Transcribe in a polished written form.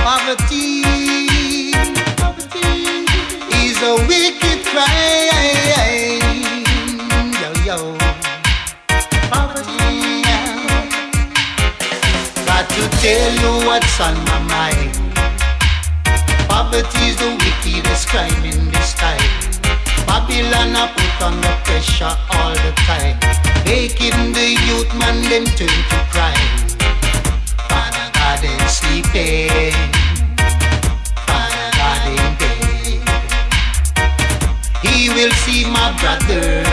Poverty, poverty is a wicked crime. Yo, yo, poverty. Got to tell you what's on my mind. Poverty is the wickedest crime in this time. Babylon a put on the pressure all the time, making the youth man them turn to crime. Father God ain't sleeping, Father God ain't dead. He will see my brother